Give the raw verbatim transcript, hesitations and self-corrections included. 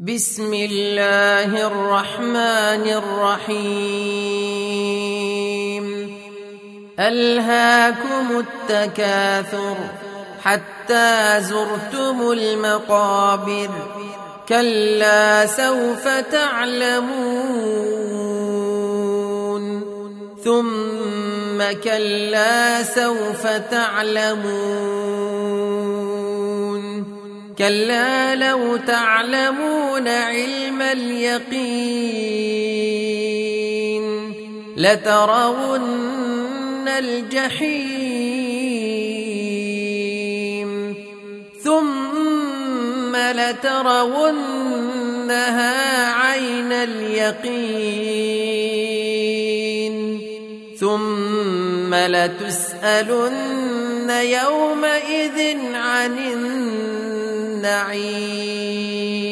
بسم الله الرحمن الرحيم ألهاكم التكاثر حتى زرتم المقابر كلا سوف تعلمون ثم كلا سوف تعلمون كلا لو تعلمون علم اليقين لترون الجحيم ثم لترونها عين اليقين ثم لتسألن يومئذ عن النعيم